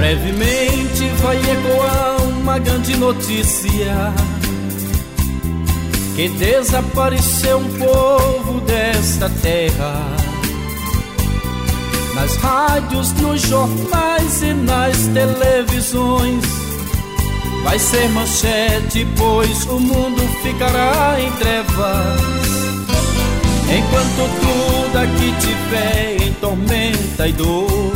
brevemente vai ecoar uma grande notícia, que desapareceu um povo desta terra. Nas rádios, nos jornais e nas televisões vai ser manchete, pois o mundo ficará em trevas. Enquanto tudo aqui tiver em tormenta e dor,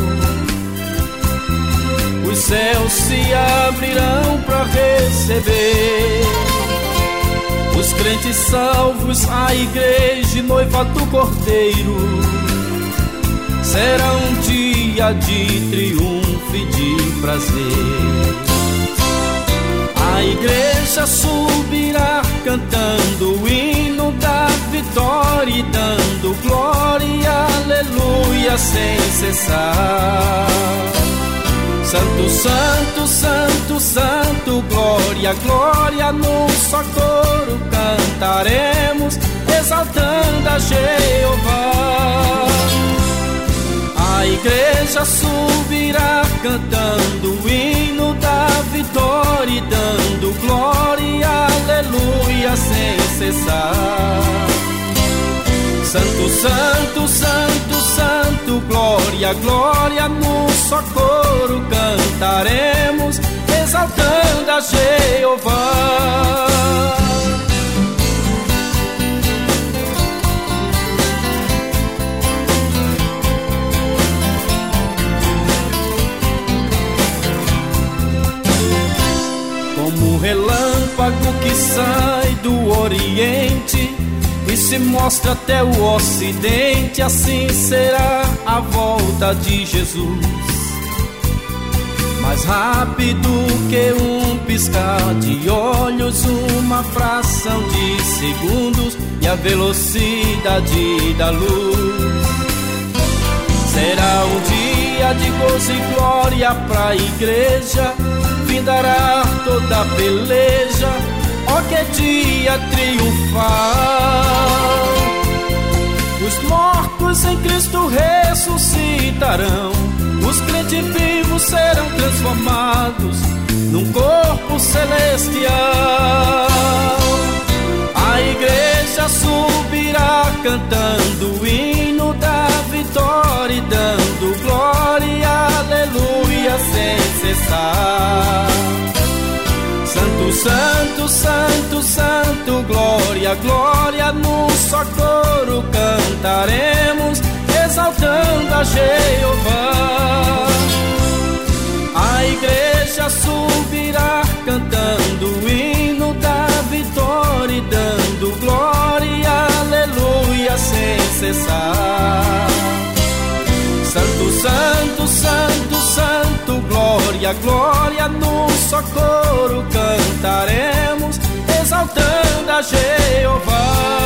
os céus se abrirão para receber os crentes salvos, a igreja e noiva do Cordeiro. Será um dia de triunfo e de prazer. A igreja subirá cantando o hino da vitória e dando glória, aleluia, sem cessar. Santo, santo, santo, santo, glória, glória, num só coro cantaremos, exaltando a Jeová. A igreja subirá cantando o hino da vitória e dando glória, aleluia, sem cessar. Santo, santo, santo, santo, glória, glória, num só coro cantaremos, exaltando a Jeová. Como um relâmpago que sai do Oriente e se mostra até o Ocidente, assim será a volta de Jesus. Mais rápido que um piscar de olhos, uma fração de segundos e a velocidade da luz. Será um dia de gozo e glória pra igreja, findará toda a peleja, ó que dia triunfal. Os mortos em Cristo ressuscitarão, os crentes vivos serão transformados num corpo celestial. A igreja subirá cantando o hino da vitória e dando glória, aleluia, sem cessar. Santo, santo, santo, santo, glória, glória, num só coro cantaremos, exaltando a Jeová. A igreja subirá cantando o hino da vitória e dando glória, aleluia, sem cessar. Santo, santo, santo, santo, glória, glória, num só coro cantaremos, exaltando a Jeová.